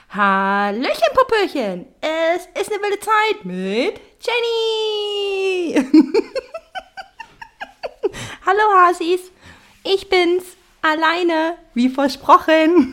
Hallöchen, Popöchen! Es ist eine wilde Zeit mit Jenny! Hallo, Hasis! Ich bin's, alleine, wie versprochen.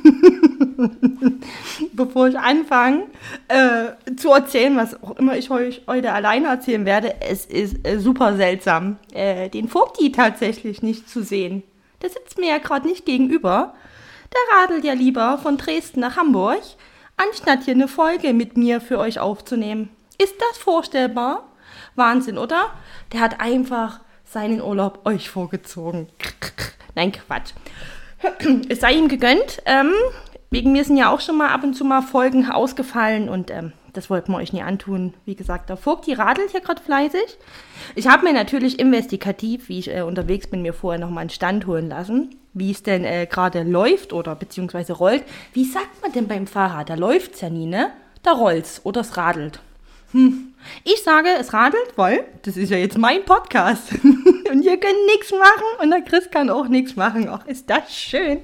Bevor ich anfange zu erzählen, was auch immer ich euch heute alleine erzählen werde, es ist super seltsam, den Vogti tatsächlich nicht zu sehen. Der sitzt mir ja gerade nicht gegenüber. Der radelt ja lieber von Dresden nach Hamburg, anstatt hier eine Folge mit mir für euch aufzunehmen. Ist das vorstellbar? Wahnsinn, oder? Der hat einfach seinen Urlaub euch vorgezogen. Nein, Quatsch. Es sei ihm gegönnt. Wegen mir sind ja auch schon mal ab und zu mal Folgen ausgefallen und das wollten wir euch nie antun. Wie gesagt, der Vogt, die radelt hier gerade fleißig. Ich habe mir natürlich investigativ, wie ich unterwegs bin, mir vorher nochmal einen Stand holen lassen, wie es denn gerade läuft oder beziehungsweise rollt. Wie sagt man denn beim Fahrrad? Da läuft's ja nie, ne? Da rollt's oder es radelt. Ich sage, es radelt, weil das ist ja jetzt mein Podcast. Und ihr könnt nichts machen und der Chris kann auch nichts machen. Ach, ist das schön.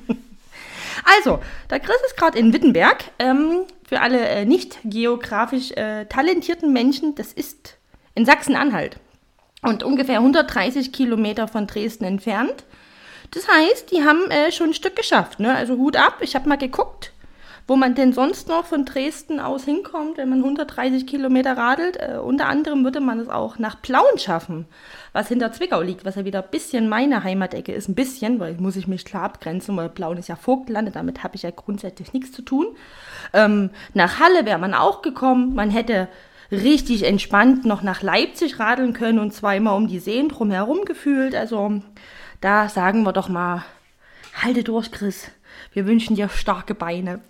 Also, der Chris ist gerade in Wittenberg. Für alle nicht geografisch talentierten Menschen, das ist in Sachsen-Anhalt und ungefähr 130 Kilometer von Dresden entfernt. Das heißt, die haben schon ein Stück geschafft, ne? Also Hut ab, ich habe mal geguckt, wo man denn sonst noch von Dresden aus hinkommt, wenn man 130 Kilometer radelt. Unter anderem würde man es auch nach Plauen schaffen, was hinter Zwickau liegt, was ja wieder ein bisschen meine Heimatecke ist. Ein bisschen, weil muss ich mich klar abgrenzen, weil Plauen ist ja Vogtland, damit habe ich ja grundsätzlich nichts zu tun. Nach Halle wäre man auch gekommen. Man hätte richtig entspannt noch nach Leipzig radeln können und zweimal um die Seen drumherum gefühlt. Also da sagen wir doch mal, halte durch, Chris. Wir wünschen dir starke Beine.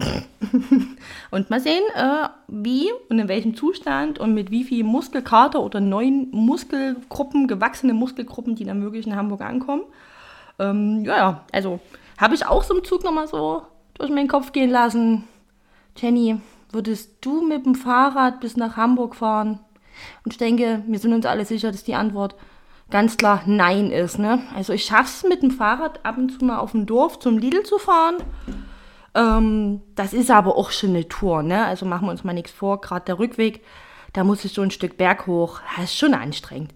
Und mal sehen, wie und in welchem Zustand und mit wie viel Muskelkater oder neuen Muskelgruppen, gewachsene Muskelgruppen, die dann wirklich in Hamburg ankommen. Also habe ich auch so im Zug nochmal so durch meinen Kopf gehen lassen. Jenny, würdest du mit dem Fahrrad bis nach Hamburg fahren? Und ich denke, wir sind uns alle sicher, dass die Antwort ganz klar Nein ist, ne? Also ich schaff's mit dem Fahrrad ab und zu mal auf dem Dorf zum Lidl zu fahren. Das ist aber auch schon eine Tour, ne? Also machen wir uns mal nichts vor, gerade der Rückweg, da muss ich so ein Stück Berg hoch. Das ist schon anstrengend.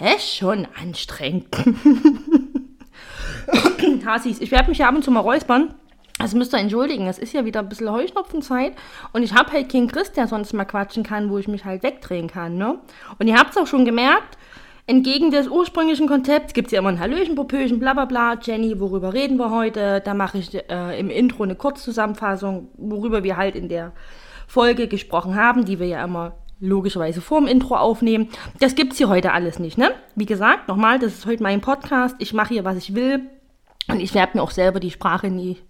Hasis, ich werde mich ja ab und zu mal räuspern. Also müsst ihr entschuldigen, es ist ja wieder ein bisschen Heuschnupfenzeit und ich habe halt keinen Chris, der sonst mal quatschen kann, wo ich mich halt wegdrehen kann, ne? Und ihr habt es auch schon gemerkt, entgegen des ursprünglichen Konzepts gibt es ja immer ein Hallöchen, Popöchen, bla bla bla. Jenny, worüber reden wir heute? Da mache ich im Intro eine Kurzzusammenfassung, worüber wir halt in der Folge gesprochen haben, die wir ja immer logischerweise vor dem Intro aufnehmen. Das gibt's hier heute alles nicht, ne? Wie gesagt, nochmal, das ist heute mein Podcast. Ich mache hier, was ich will. Und ich werde mir auch selber die Frage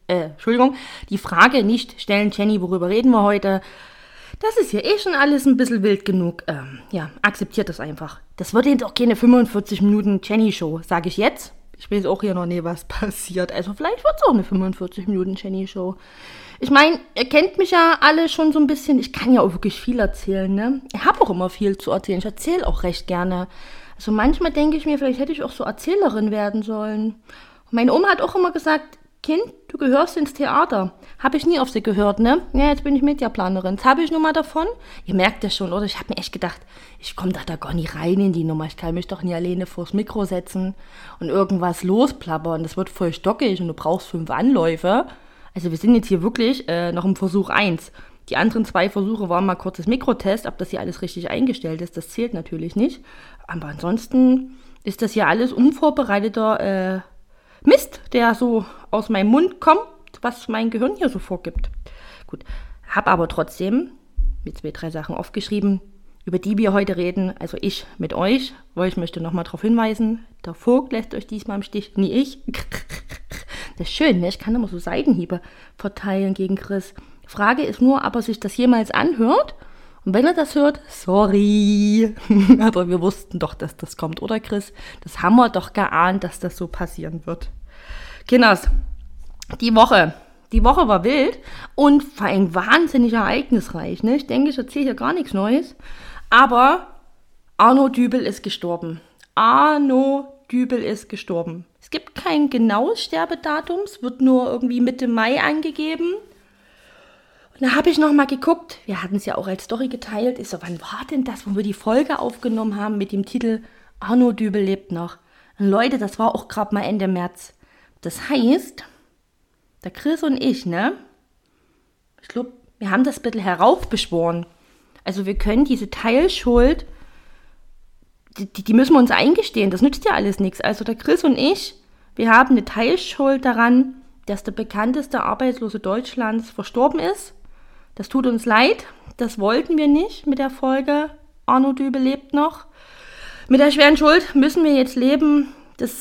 nicht stellen, Jenny, worüber reden wir heute? Das ist ja schon alles ein bisschen wild genug. Akzeptiert das einfach. Das wird jetzt auch keine 45 Minuten Jenny-Show, sage ich jetzt. Ich weiß auch hier noch nie, was passiert. Also vielleicht wird es auch eine 45 Minuten Jenny-Show. Ich meine, ihr kennt mich ja alle schon so ein bisschen. Ich kann ja auch wirklich viel erzählen, ne? Ich habe auch immer viel zu erzählen. Ich erzähle auch recht gerne. Also manchmal denke ich mir, vielleicht hätte ich auch so Erzählerin werden sollen. Und meine Oma hat auch immer gesagt, Kind, du gehörst ins Theater. Habe ich nie auf sie gehört, ne? Ja, jetzt bin ich Mediaplanerin. Jetzt habe ich nur mal davon. Ihr merkt ja schon, oder? Ich habe mir echt gedacht, ich komme da gar nicht rein in die Nummer. Ich kann mich doch nie alleine vors Mikro setzen und irgendwas losplappern. Das wird voll stockig und du brauchst 5 Anläufe. Also wir sind jetzt hier wirklich noch im Versuch 1. Die anderen 2 Versuche waren mal kurzes Mikrotest, ob das hier alles richtig eingestellt ist. Das zählt natürlich nicht. Aber ansonsten ist das hier alles unvorbereiteter Mist, der so aus meinem Mund kommt, was mein Gehirn hier so vorgibt. Gut, habe aber trotzdem mit 2, 3 Sachen aufgeschrieben, über die wir heute reden. Also ich mit euch, weil ich möchte nochmal darauf hinweisen, der Vogt lässt euch diesmal im Stich, nie ich. Das ist schön, ne? Ich kann immer so Seitenhiebe verteilen gegen Chris. Frage ist nur, ob er sich das jemals anhört. Und wenn er das hört, sorry. Aber wir wussten doch, dass das kommt, oder Chris? Das haben wir doch geahnt, dass das so passieren wird. Kinders, die Woche war wild und vor allem wahnsinnig ereignisreich. Ne? Ich denke, ich erzähle hier gar nichts Neues. Aber Arno Dübel ist gestorben. Es gibt kein genaues Sterbedatum, es wird nur irgendwie Mitte Mai angegeben. Und da habe ich nochmal geguckt, wir hatten es ja auch als Story geteilt, ich so, wann war denn das, wo wir die Folge aufgenommen haben mit dem Titel Arno Dübel lebt noch. Und Leute, das war auch gerade mal Ende März. Das heißt, der Chris und ich, ich glaube, wir haben das ein bisschen heraufbeschworen. Also wir können diese Teilschuld, die müssen wir uns eingestehen, das nützt ja alles nichts. Also der Chris und ich, wir haben eine Teilschuld daran, dass der bekannteste Arbeitslose Deutschlands verstorben ist. Das tut uns leid, das wollten wir nicht mit der Folge Arno Dübel lebt noch. Mit der schweren Schuld müssen wir jetzt leben. Das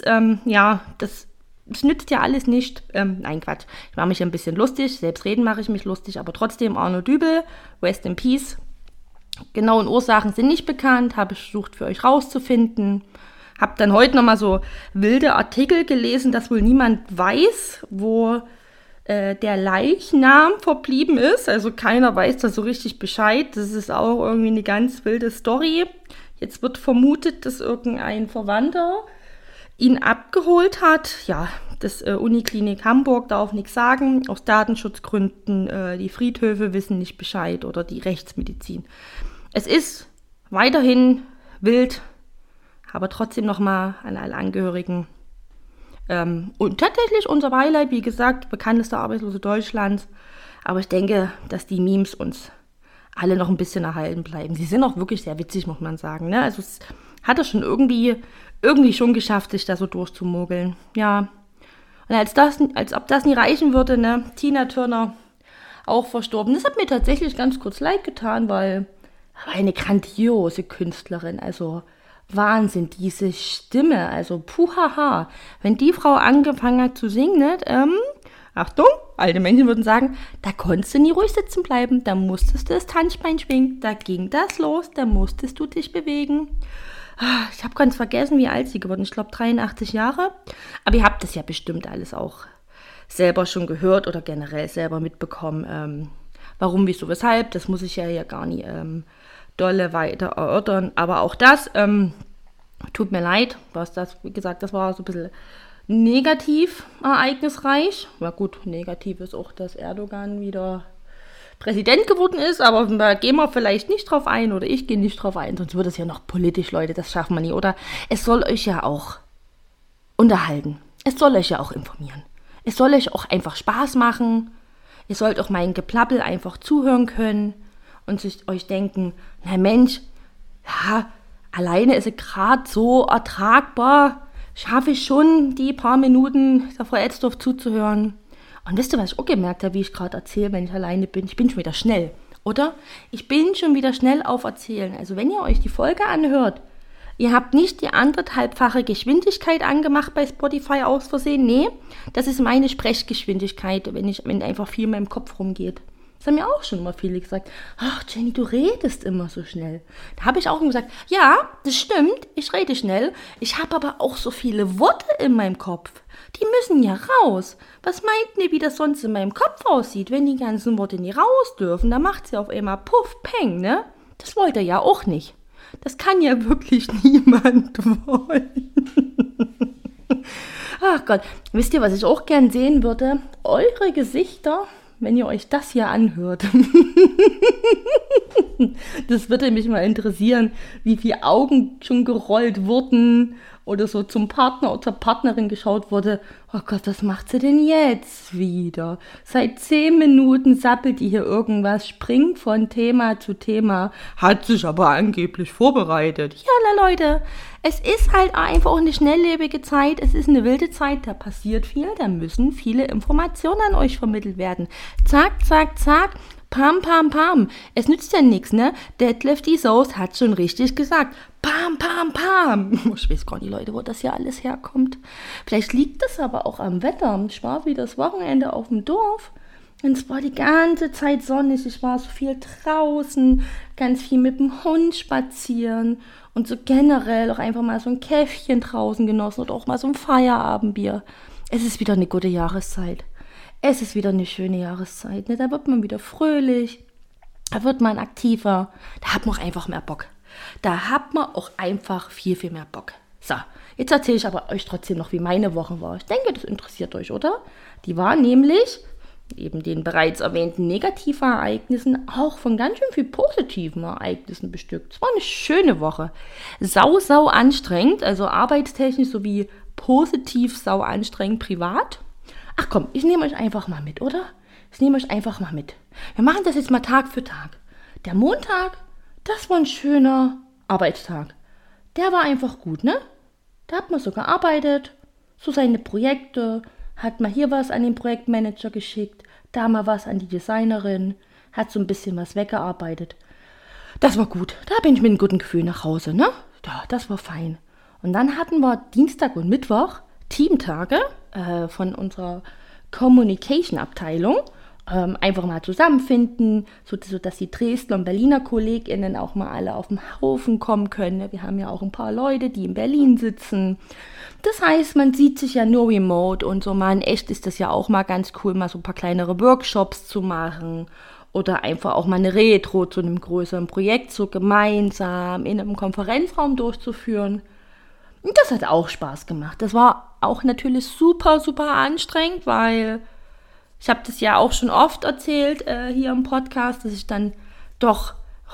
nützt ja alles nicht. Nein, Quatsch. Ich mache mich ein bisschen lustig. Selbstredend mache ich mich lustig. Aber trotzdem Arno Dübel, rest in peace. Genauen Ursachen sind nicht bekannt. Habe ich versucht für euch rauszufinden. Habe dann heute nochmal so wilde Artikel gelesen, dass wohl niemand weiß, wo der Leichnam verblieben ist. Also keiner weiß da so richtig Bescheid. Das ist auch irgendwie eine ganz wilde Story. Jetzt wird vermutet, dass irgendein Verwandter ihn abgeholt hat. Ja, das Uniklinik Hamburg darf nichts sagen. Aus Datenschutzgründen, die Friedhöfe wissen nicht Bescheid oder die Rechtsmedizin. Es ist weiterhin wild, aber trotzdem nochmal an alle Angehörigen. Und tatsächlich unser Beileid, wie gesagt, bekanntester Arbeitslose Deutschlands. Aber ich denke, dass die Memes uns alle noch ein bisschen erhalten bleiben. Sie sind auch wirklich sehr witzig, muss man sagen. Ne? Also es hat er schon irgendwie schon geschafft, sich da so durchzumogeln. Ja. Und als ob das nie reichen würde, ne? Tina Turner auch verstorben. Das hat mir tatsächlich ganz kurz leid getan, weil eine grandiose Künstlerin, also Wahnsinn, diese Stimme, also puhaha. Wenn die Frau angefangen hat zu singen, ne, Achtung, alte Menschen würden sagen, da konntest du nie ruhig sitzen bleiben, da musstest du das Tanzbein schwingen, da ging das los, da musstest du dich bewegen. Ich habe ganz vergessen, wie alt sie geworden ist, ich glaube 83 Jahre, aber ihr habt das ja bestimmt alles auch selber schon gehört oder generell selber mitbekommen, warum, wieso, weshalb, das muss ich ja hier gar nicht dolle weiter erörtern, aber auch das tut mir leid, wie gesagt, das war so ein bisschen negativ ereignisreich. Na gut, negativ ist auch, dass Erdogan wieder Präsident geworden ist, aber da gehen wir vielleicht nicht drauf ein oder ich gehe nicht drauf ein, sonst wird es ja noch politisch, Leute, das schaffen wir nie. Oder es soll euch ja auch unterhalten, es soll euch ja auch informieren, es soll euch auch einfach Spaß machen, ihr sollt auch mein Geplappel einfach zuhören können und euch denken, na Mensch, ja, alleine ist es gerade so ertragbar, schaffe ich schon, die paar Minuten der Frau Etzdorf zuzuhören. Und wisst ihr, was ich auch gemerkt habe, wie ich gerade erzähle, wenn ich alleine bin? Ich bin schon wieder schnell, oder? Ich bin schon wieder schnell auf Erzählen. Also wenn ihr euch die Folge anhört, ihr habt nicht die 1,5-fache Geschwindigkeit angemacht bei Spotify aus Versehen. Nee, das ist meine Sprechgeschwindigkeit, wenn einfach viel in meinem Kopf rumgeht. Das haben mir auch schon immer viele gesagt, ach Jenny, du redest immer so schnell. Da habe ich auch gesagt, ja, das stimmt, ich rede schnell. Ich habe aber auch so viele Worte in meinem Kopf. Die müssen ja raus. Was meint ihr, wie das sonst in meinem Kopf aussieht, wenn die ganzen Worte nie raus dürfen? Da macht es ja auf einmal puff, peng, ne? Das wollt ihr ja auch nicht. Das kann ja wirklich niemand wollen. Ach Gott, wisst ihr, was ich auch gern sehen würde? Eure Gesichter, wenn ihr euch das hier anhört. Das würde mich mal interessieren, wie viele Augen schon gerollt wurden oder so zum Partner oder zur Partnerin geschaut wurde. Oh Gott, was macht sie denn jetzt wieder? Seit 10 Minuten sappelt die hier irgendwas, springt von Thema zu Thema, hat sich aber angeblich vorbereitet. Ja, na Leute, es ist halt einfach auch eine schnelllebige Zeit, es ist eine wilde Zeit, da passiert viel, da müssen viele Informationen an euch vermittelt werden. Zack, zack, zack. Pam, pam, pam. Es nützt ja nichts, ne? Detlef die Soße hat schon richtig gesagt. Pam, pam, pam. Ich weiß gar nicht, Leute, wo das hier alles herkommt. Vielleicht liegt das aber auch am Wetter. Ich war wieder das Wochenende auf dem Dorf. Und es war die ganze Zeit sonnig. Ich war so viel draußen, ganz viel mit dem Hund spazieren. Und so generell auch einfach mal so ein Käffchen draußen genossen oder auch mal so ein Feierabendbier. Es ist wieder eine gute Jahreszeit. Es ist wieder eine schöne Jahreszeit, ne? Da wird man wieder fröhlich, da wird man aktiver, da hat man auch einfach mehr Bock. Da hat man auch einfach viel, viel mehr Bock. So, jetzt erzähle ich aber euch trotzdem noch, wie meine Woche war. Ich denke, das interessiert euch, oder? Die war nämlich eben den bereits erwähnten negativen Ereignissen auch von ganz schön viel positiven Ereignissen bestückt. Es war eine schöne Woche. Sau anstrengend, also arbeitstechnisch sowie positiv sau anstrengend privat. Ach komm, ich nehme euch einfach mal mit, oder? Wir machen das jetzt mal Tag für Tag. Der Montag, das war ein schöner Arbeitstag. Der war einfach gut, ne? Da hat man so gearbeitet, so seine Projekte, hat mal hier was an den Projektmanager geschickt, da mal was an die Designerin, hat so ein bisschen was weggearbeitet. Das war gut. Da bin ich mit einem guten Gefühl nach Hause, ne? Ja, das war fein. Und dann hatten wir Dienstag und Mittwoch Teamtage von unserer Communication-Abteilung. Einfach mal zusammenfinden, sodass die Dresdner und Berliner KollegInnen auch mal alle auf den Haufen kommen können. Wir haben ja auch ein paar Leute, die in Berlin sitzen. Das heißt, man sieht sich ja nur remote und so mal in echt ist das ja auch mal ganz cool, mal so ein paar kleinere Workshops zu machen oder einfach auch mal eine Retro zu einem größeren Projekt so gemeinsam in einem Konferenzraum durchzuführen. Und das hat auch Spaß gemacht. Das war auch natürlich super anstrengend, weil ich habe das ja auch schon oft erzählt hier im Podcast, dass ich dann doch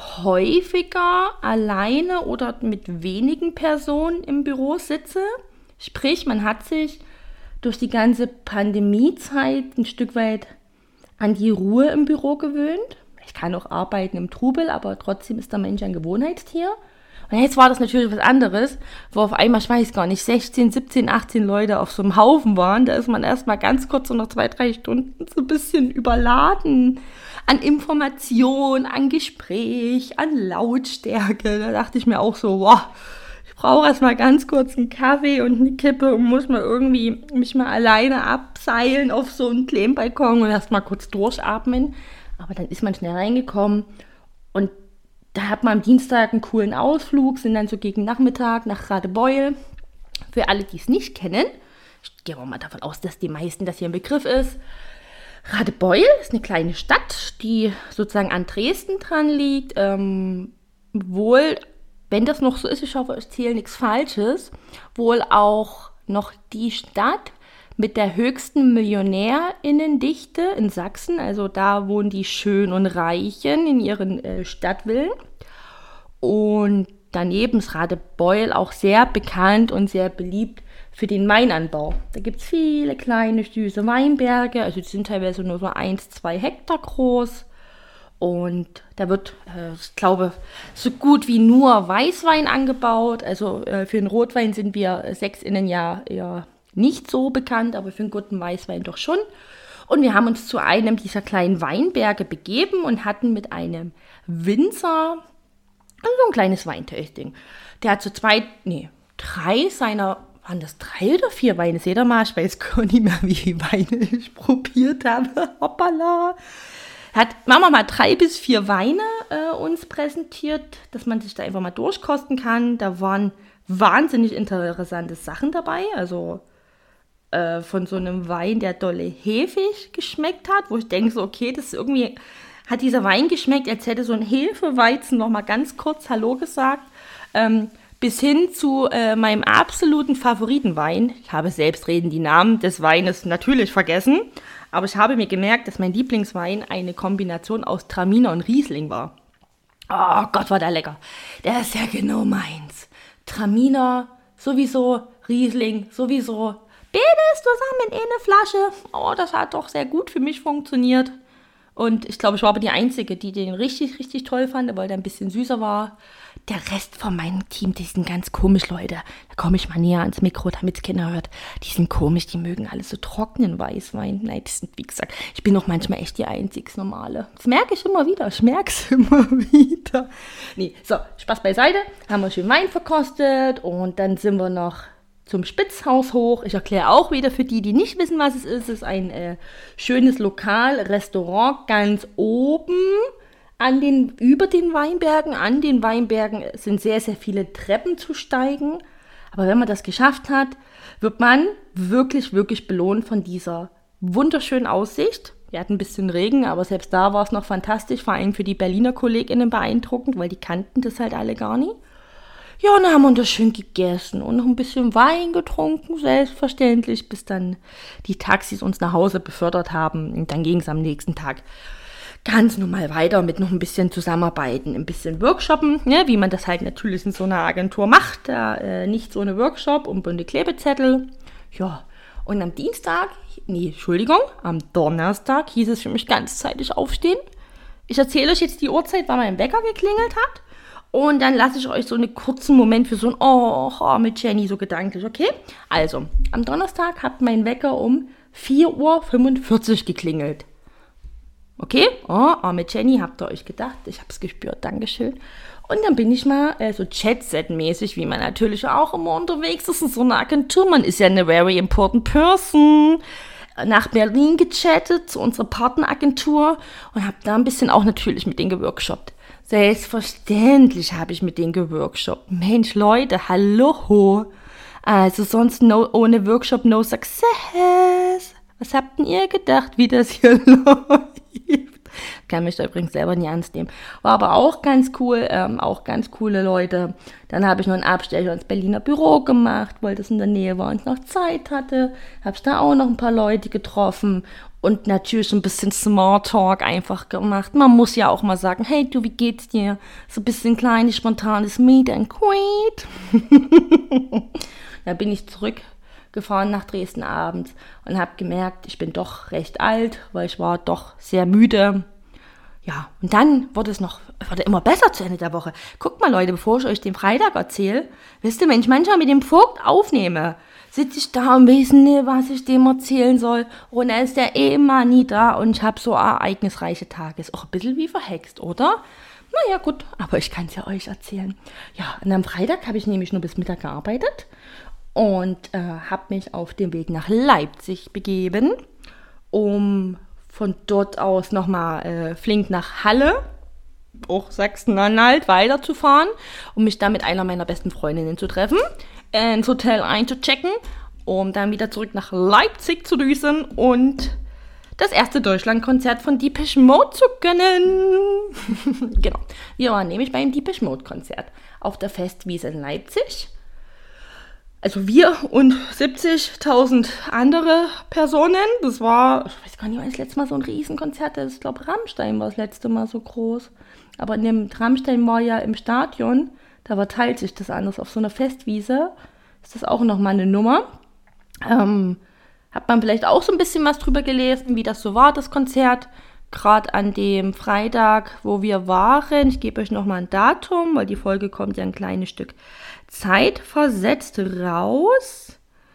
häufiger alleine oder mit wenigen Personen im Büro sitze. Sprich, man hat sich durch die ganze Pandemiezeit ein Stück weit an die Ruhe im Büro gewöhnt. Ich kann auch arbeiten im Trubel, aber trotzdem ist der Mensch ein Gewohnheitstier. Und jetzt war das natürlich was anderes, wo auf einmal, ich weiß gar nicht, 16, 17, 18 Leute auf so einem Haufen waren. Da ist man erstmal ganz kurz so nach 2-3 Stunden so ein bisschen überladen an Information, an Gespräch, an Lautstärke. Da dachte ich mir auch so, wow, ich brauche erstmal ganz kurz einen Kaffee und eine Kippe und muss mal irgendwie mich mal alleine abseilen auf so einen kleinen Balkon und erstmal kurz durchatmen. Aber dann ist man schnell reingekommen und da hat man am Dienstag einen coolen Ausflug, sind dann so gegen Nachmittag nach Radebeul. Für alle, die es nicht kennen, ich gehe mal davon aus, dass die meisten das hier ein Begriff ist. Radebeul ist eine kleine Stadt, die sozusagen an Dresden dran liegt. Wohl, wenn das noch so ist, ich hoffe, ich erzähle nichts Falsches, wohl auch noch die Stadt mit der höchsten MillionärInnendichte in Sachsen. Also da wohnen die Schönen und Reichen in ihren Stadtvillen. Und daneben ist Radebeul auch sehr bekannt und sehr beliebt für den Weinanbau. Da gibt es viele kleine, süße Weinberge. Also die sind teilweise nur so 1-2 Hektar groß. Und da wird, ich glaube, so gut wie nur Weißwein angebaut. Also für den Rotwein sind wir SächsInnen ja eher nicht so bekannt, aber für einen guten Weißwein doch schon. Und wir haben uns zu einem dieser kleinen Weinberge begeben und hatten mit einem Winzer so ein kleines Weintasting. Der hat so 3 seiner, waren das 3 oder 4 Weine? Seht ihr mal, ich weiß gar nicht mehr, wie viele Weine ich probiert habe. Hoppala. Machen wir mal 3 bis 4 Weine uns präsentiert, dass man sich da einfach mal durchkosten kann. Da waren wahnsinnig interessante Sachen dabei, also von so einem Wein, der dolle hefig geschmeckt hat, wo ich denke so, okay, das ist irgendwie, hat dieser Wein geschmeckt, als hätte so ein Hefeweizen noch mal ganz kurz Hallo gesagt, bis hin zu meinem absoluten Favoritenwein. Ich habe selbstredend die Namen des Weines natürlich vergessen, aber ich habe mir gemerkt, dass mein Lieblingswein eine Kombination aus Traminer und Riesling war. Oh Gott, war der lecker. Der ist ja genau meins. Traminer sowieso, Riesling sowieso. Beides zusammen in eine Flasche. Oh, das hat doch sehr gut für mich funktioniert. Und ich glaube, ich war aber die Einzige, die den richtig toll fand, weil der ein bisschen süßer war. Der Rest von meinem Team, die sind ganz komisch, Leute. Da komme ich mal näher ans Mikro, damit es keiner hört. Die sind komisch, die mögen alles so trockenen Weißwein. Nein, das sind, wie gesagt, ich bin auch manchmal echt die einzig Normale. Das merke ich immer wieder, Nee, so, Spaß beiseite. Haben wir schön Wein verkostet und dann sind wir noch zum Spitzhaus hoch. Ich erkläre auch wieder für die, die nicht wissen, was es ist. Es ist ein schönes Lokal, Restaurant ganz oben über den Weinbergen. An den Weinbergen sind sehr viele Treppen zu steigen. Aber wenn man das geschafft hat, wird man wirklich belohnt von dieser wunderschönen Aussicht. Wir hatten ein bisschen Regen, aber selbst da war es noch fantastisch. Vor allem für die Berliner KollegInnen beeindruckend, weil die kannten das halt alle gar nicht. Ja, und dann haben wir das schön gegessen und noch ein bisschen Wein getrunken, selbstverständlich, bis dann die Taxis uns nach Hause befördert haben. Und dann ging es am nächsten Tag ganz normal weiter mit noch ein bisschen Zusammenarbeiten, ein bisschen Workshoppen, ne, wie man das halt natürlich in so einer Agentur macht. Nicht so eine Workshop und bunte Klebezettel. Ja, und am Donnerstag hieß es für mich ganzzeitig aufstehen. Ich erzähle euch jetzt die Uhrzeit, wann mein Wecker geklingelt hat. Und dann lasse ich euch so einen kurzen Moment für so ein mit Jenny, so gedanklich, okay? Also, am Donnerstag hat mein Wecker um 4:45 Uhr geklingelt. Okay? Mit Jenny, habt ihr euch gedacht? Ich hab's gespürt, Dankeschön. Und dann bin ich mal so Jet-Set-mäßig, wie man natürlich auch immer unterwegs ist in so einer Agentur. Man ist ja eine very important person. Nach Berlin gechattet, zu unserer Partneragentur und habe da ein bisschen auch natürlich mit denen geworkshoppt. Selbstverständlich habe ich mit denen geworkshoppt. Mensch, Leute, hallo. Also sonst ohne Workshop no success. Was habt denn ihr gedacht, wie das hier läuft? Kann mich da übrigens selber nie ernst nehmen. War aber auch ganz cool, auch ganz coole Leute. Dann habe ich noch einen Abstecher ins Berliner Büro gemacht, weil das in der Nähe war und noch Zeit hatte. Habe ich da auch noch ein paar Leute getroffen und natürlich ein bisschen Smalltalk einfach gemacht. Man muss ja auch mal sagen, hey du, wie geht's dir? So ein bisschen kleines, spontanes Meet and Greet. Da bin ich zurückgefahren nach Dresden abends und habe gemerkt, ich bin doch recht alt, weil ich war doch sehr müde. Ja, und dann wurde immer besser zu Ende der Woche. Guckt mal, Leute, bevor ich euch den Freitag erzähle, wisst ihr, wenn ich manchmal mit dem Vogt aufnehme, sitze ich da und weiß nicht, was ich dem erzählen soll. Und er ist ja immer nie da und ich habe so ereignisreiche Tage. Ist auch ein bisschen wie verhext, oder? Naja, gut, aber ich kann es ja euch erzählen. Ja, und am Freitag habe ich nämlich nur bis Mittag gearbeitet und habe mich auf den Weg nach Leipzig begeben, um von dort aus nochmal flink nach Halle, auch Sachsen-Anhalt, weiterzufahren, um mich da mit einer meiner besten Freundinnen zu treffen, ins Hotel einzuchecken, um dann wieder zurück nach Leipzig zu düsen und das erste Deutschlandkonzert von Depeche Mode zu gönnen. Genau, wir waren nämlich beim Depeche Mode Konzert auf der Festwiese in Leipzig. Also wir und 70.000 andere Personen. Das war, ich weiß gar nicht, wann das letzte Mal so ein Riesenkonzert ist. Ich glaube, Rammstein war das letzte Mal so groß. Aber in dem Rammstein war ja im Stadion, da verteilt sich das anders. Auf so einer Festwiese ist das auch nochmal eine Nummer. Hat man vielleicht auch so ein bisschen was drüber gelesen, wie das so war, das Konzert. Gerade an dem Freitag, wo wir waren. Ich gebe euch nochmal ein Datum, weil die Folge kommt ja ein kleines Stück Zeit versetzt raus.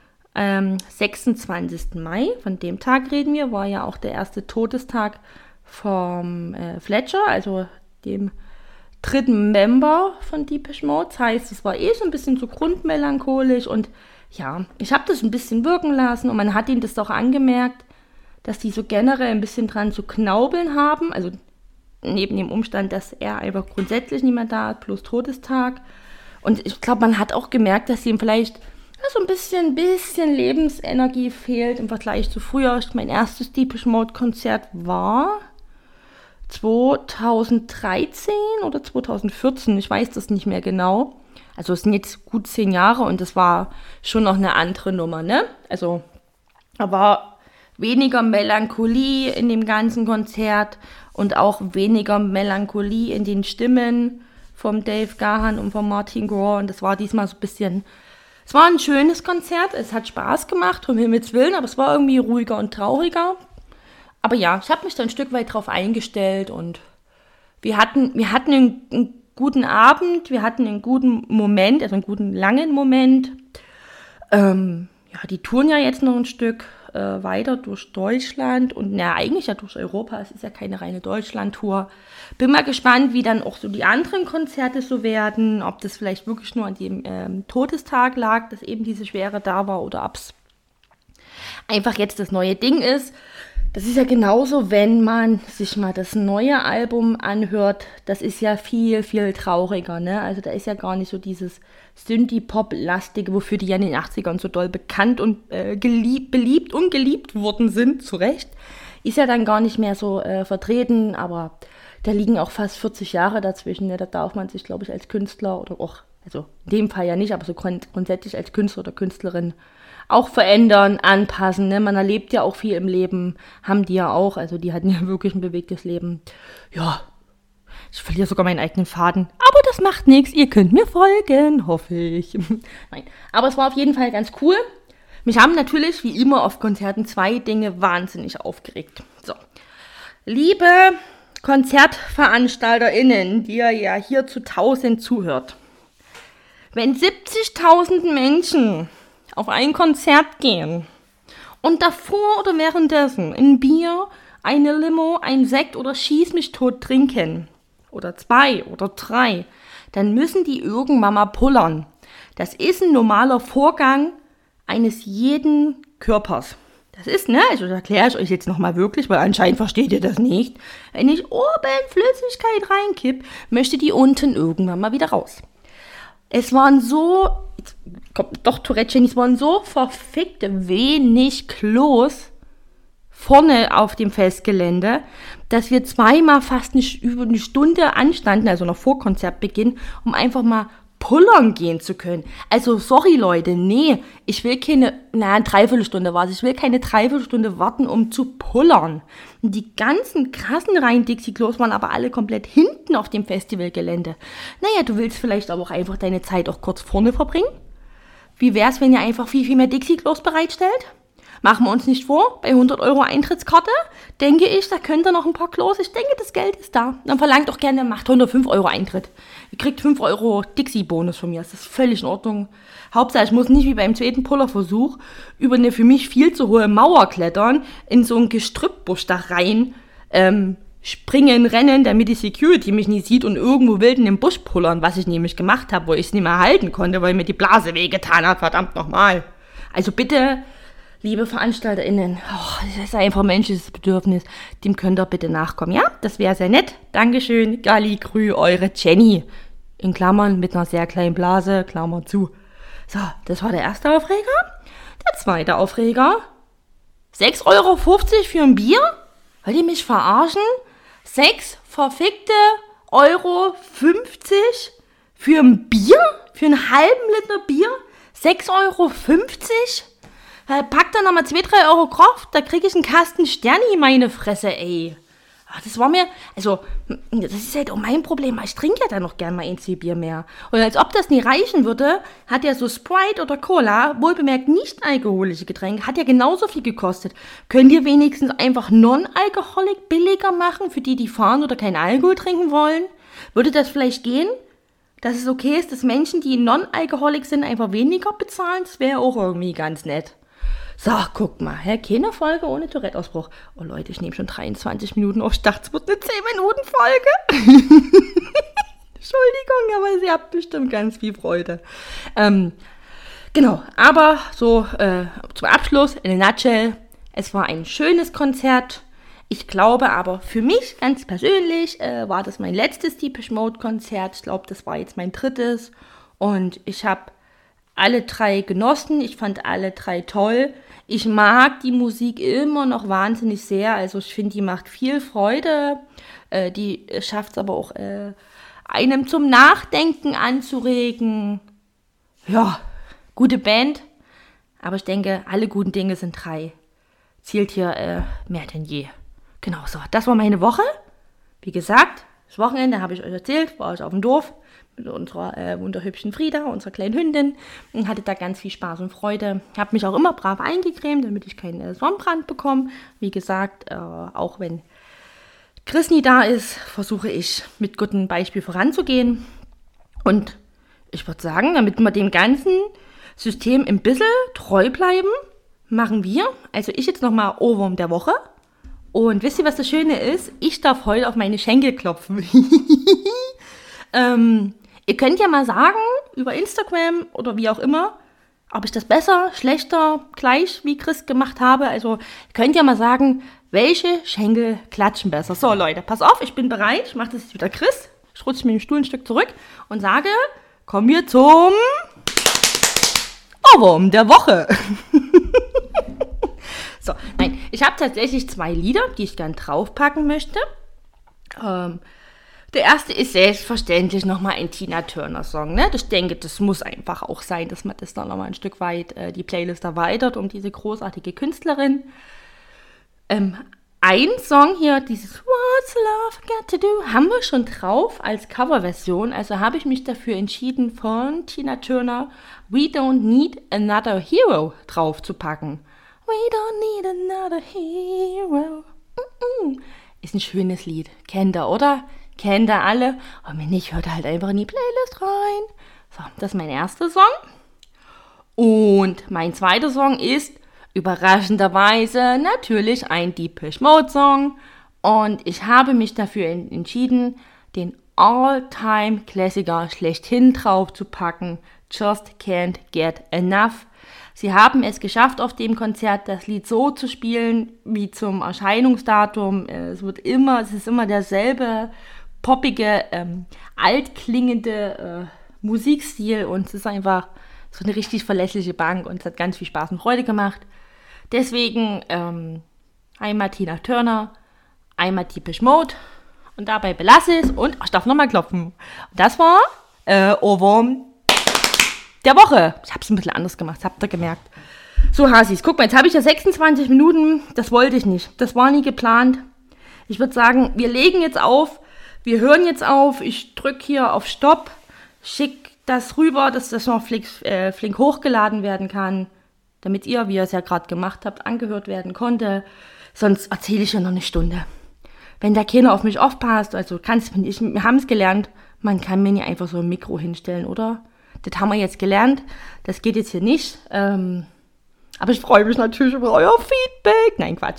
26. Mai, von dem Tag reden wir, war ja auch der erste Todestag vom Fletcher, also dem dritten Member von Depeche Mode. Das heißt, es war so ein bisschen so grundmelancholisch und ja, ich habe das ein bisschen wirken lassen und man hat ihnen das auch angemerkt, dass die so generell ein bisschen dran zu knaubeln haben, also neben dem Umstand, dass er einfach grundsätzlich nicht mehr da ist, plus Todestag. Und ich glaube, man hat auch gemerkt, dass ihm vielleicht so ein bisschen Lebensenergie fehlt im Vergleich zu früher. Mein erstes Depeche Mode Konzert war 2013 oder 2014, ich weiß das nicht mehr genau. Also es sind jetzt gut 10 Jahre und das war schon noch eine andere Nummer, ne? Also da war weniger Melancholie in dem ganzen Konzert und auch weniger Melancholie in den Stimmen vom Dave Gahan und von Martin Gore. Und das war diesmal so ein bisschen, es war ein schönes Konzert, es hat Spaß gemacht, um Himmels Willen, aber es war irgendwie ruhiger und trauriger. Aber ja, ich habe mich da ein Stück weit drauf eingestellt und wir hatten einen guten Abend, wir hatten einen guten Moment, also einen guten langen Moment. Die touren ja jetzt noch ein Stück weiter durch Deutschland und eigentlich ja durch Europa. Es ist ja keine reine Deutschland-Tour. Bin mal gespannt, wie dann auch so die anderen Konzerte so werden, ob das vielleicht wirklich nur an dem Todestag lag, dass eben diese Schwere da war oder ob es einfach jetzt das neue Ding ist. Das ist ja genauso, wenn man sich mal das neue Album anhört, das ist ja viel, viel trauriger, ne? Also da ist ja gar nicht so dieses Synthie-Pop-lastige, wofür die ja in den 80ern so doll bekannt und beliebt und geliebt worden sind, zu Recht. Ist ja dann gar nicht mehr so vertreten, aber da liegen auch fast 40 Jahre dazwischen, ne? Da darf man sich, glaube ich, als Künstler oder auch also in dem Fall ja nicht, aber so grundsätzlich als Künstler oder Künstlerin auch verändern, anpassen. Ne? Man erlebt ja auch viel im Leben, haben die ja auch, also die hatten ja wirklich ein bewegtes Leben. Ja, ich verliere sogar meinen eigenen Faden, aber das macht nichts, ihr könnt mir folgen, hoffe ich. Nein, aber es war auf jeden Fall ganz cool. Mich haben natürlich, wie immer auf Konzerten, 2 Dinge wahnsinnig aufgeregt. So, liebe KonzertveranstalterInnen, die ihr ja hier zu 1000 zuhört. Wenn 70.000 Menschen auf ein Konzert gehen und davor oder währenddessen ein Bier, eine Limo, ein Sekt oder Schieß mich tot trinken oder 2 oder 3, dann müssen die irgendwann mal pullern. Das ist ein normaler Vorgang eines jeden Körpers. Das ist, ne, also das erkläre ich euch jetzt nochmal wirklich, weil anscheinend versteht ihr das nicht. Wenn ich oben Flüssigkeit reinkipp, möchte die unten irgendwann mal wieder raus. Es waren so, doch Tourettchen, es waren so verfickt wenig Klos vorne auf dem Festgelände, dass wir zweimal fast über eine Stunde anstanden, also noch vor Konzertbeginn, um einfach mal pullern gehen zu können. Also sorry Leute, nee, ich will keine, eine Dreiviertelstunde warten, ich will keine Dreiviertelstunde warten, um zu pullern. Und die ganzen krassen Dixie-Klos waren aber alle komplett hinten auf dem Festivalgelände. Naja, du willst vielleicht aber auch einfach deine Zeit auch kurz vorne verbringen? Wie wär's, wenn ihr einfach viel mehr Dixie-Klos bereitstellt? Machen wir uns nicht vor, bei 100 € Eintrittskarte, denke ich, da könnt ihr noch ein paar Klos, ich denke, das Geld ist da. Dann verlangt auch gerne, macht 105 € Eintritt. Ihr kriegt 5 € Dixie-Bonus von mir, das ist völlig in Ordnung. Hauptsache, ich muss nicht wie beim zweiten Pullerversuch über eine für mich viel zu hohe Mauer klettern, in so ein Gestrüppbusch da rein, springen, rennen, damit die Security mich nicht sieht und irgendwo wild in den Busch pullern, was ich nämlich gemacht habe, wo ich es nicht mehr halten konnte, weil mir die Blase wehgetan hat, verdammt nochmal. Also bitte, liebe VeranstalterInnen, das ist einfach ein menschliches Bedürfnis, dem könnt ihr bitte nachkommen, ja? Das wäre sehr nett. Dankeschön, Galli, Grü, eure Jenny. In Klammern mit einer sehr kleinen Blase, Klammer zu. So, das war der erste Aufreger. Der zweite Aufreger, 6,50 € für ein Bier? Wollt ihr mich verarschen? 6 verfickte Euro 50 für ein Bier? Für einen halben Liter Bier? 6,50 €? Pack da nochmal 2-3 € drauf, da krieg ich einen Kasten Sterni, meine Fresse, ey. Das war mir, also, das ist halt auch mein Problem, ich trinke ja dann noch gern mal ein Bier mehr. Und als ob das nie reichen würde, hat ja so Sprite oder Cola, wohlbemerkt nicht alkoholische Getränke, hat ja genauso viel gekostet. Könnt ihr wenigstens einfach Non-Alkoholik billiger machen, für die fahren oder keinen Alkohol trinken wollen? Würde das vielleicht gehen? Dass es okay ist, dass Menschen, die Non-Alkoholik sind, einfach weniger bezahlen? Das wäre auch irgendwie ganz nett. So, guck mal, keine Folge ohne Tourette-Ausbruch. Oh Leute, ich nehme schon 23 Minuten auf. Ich dachte, es wird eine 10-Minuten-Folge. Entschuldigung, aber sie habt bestimmt ganz viel Freude. Genau, aber so zum Abschluss, in a nutshell, es war ein schönes Konzert. Ich glaube aber für mich ganz persönlich war das mein letztes Depeche Mode Konzert. Ich glaube, das war jetzt mein 3. Und ich habe alle 3 genossen. Ich fand alle 3 toll. Ich mag die Musik immer noch wahnsinnig sehr. Also ich finde, die macht viel Freude. Die schafft es aber auch, einem zum Nachdenken anzuregen. Ja, gute Band. Aber ich denke, alle guten Dinge sind 3. Zielt hier mehr denn je. Genau so, das war meine Woche. Wie gesagt, das Wochenende habe ich euch erzählt, war ich auf dem Dorf mit unserer wunderhübschen Frieda, unserer kleinen Hündin, und hatte da ganz viel Spaß und Freude. Habe mich auch immer brav eingecremt, damit ich keinen Sonnenbrand bekomme. Wie gesagt, auch wenn Chris nie da ist, versuche ich mit gutem Beispiel voranzugehen. Und ich würde sagen, damit wir dem ganzen System ein bisschen treu bleiben, machen wir, also ich jetzt nochmal Ohrwurm der Woche. Und wisst ihr, was das Schöne ist? Ich darf heute auf meine Schenkel klopfen. Ihr könnt ja mal sagen, über Instagram oder wie auch immer, ob ich das besser, schlechter, gleich wie Chris gemacht habe. Also ihr könnt ja mal sagen, welche Schenkel klatschen besser. So Leute, pass auf, ich bin bereit. Ich mache das jetzt wieder Chris. Ich rutsche mit dem Stuhl ein Stück zurück und sage, kommen wir zum Ohrwurm der Woche. So, nein, ich habe tatsächlich 2 Lieder, die ich gern draufpacken möchte. Der Der erste ist selbstverständlich nochmal ein Tina Turner Song. Ne? Ich denke, das muss einfach auch sein, dass man das dann nochmal ein Stück weit die Playlist erweitert um diese großartige Künstlerin. Ein Song hier, dieses What's Love Got to Do, haben wir schon drauf als Coverversion. Also habe ich mich dafür entschieden, von Tina Turner We Don't Need Another Hero drauf zu packen. We don't need another hero. Ist ein schönes Lied. Kennt ihr, oder? Kennt ihr alle? Und wenn nicht, hört halt einfach in die Playlist rein. So, das ist mein erster Song. Und mein zweiter Song ist überraschenderweise natürlich ein Depeche Mode Song. Und ich habe mich dafür entschieden, den All-Time-Klassiker schlechthin drauf zu packen. Just Can't Get Enough. Sie haben es geschafft, auf dem Konzert das Lied so zu spielen wie zum Erscheinungsdatum. Es ist immer derselbe poppige, altklingende Musikstil und es ist einfach so eine richtig verlässliche Bank und es hat ganz viel Spaß und Freude gemacht. Deswegen einmal Tina Turner, einmal Depeche Mode und dabei belasse ich es und ich darf nochmal klopfen. Und das war Ohrwurm der Woche. Ich habe es ein bisschen anders gemacht, habt ihr gemerkt. So, Hasis, guck mal, jetzt habe ich ja 26 Minuten. Das wollte ich nicht. Das war nie geplant. Ich würde sagen, wir legen jetzt auf. Wir hören jetzt auf. Ich drücke hier auf Stopp. Schick das rüber, dass das noch flink hochgeladen werden kann. Damit ihr, wie ihr es ja gerade gemacht habt, angehört werden konnte. Sonst erzähle ich ja noch eine Stunde. Wenn da keiner auf mich aufpasst, also wir haben es gelernt, man kann mir nicht einfach so ein Mikro hinstellen, oder? Das haben wir jetzt gelernt. Das geht jetzt hier nicht. Aber ich freue mich natürlich über euer Feedback. Nein, Quatsch.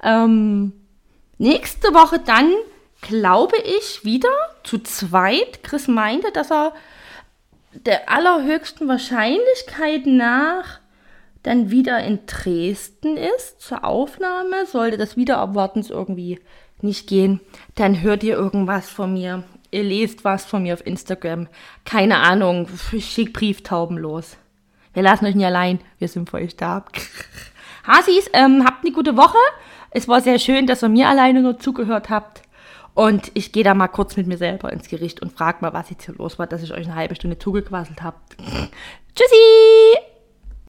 Nächste Woche dann, glaube ich, wieder zu zweit. Chris meinte, dass er der allerhöchsten Wahrscheinlichkeit nach dann wieder in Dresden ist zur Aufnahme. Sollte das Wiederabwartens irgendwie nicht gehen, dann hört ihr irgendwas von mir. Ihr lest was von mir auf Instagram. Keine Ahnung, ich schick Brieftauben los. Wir lassen euch nicht allein, wir sind für euch da. Hasis, habt eine gute Woche. Es war sehr schön, dass ihr mir alleine nur zugehört habt. Und ich gehe da mal kurz mit mir selber ins Gericht und frage mal, was jetzt hier los war, dass ich euch eine halbe Stunde zugequasselt habe. Tschüssi!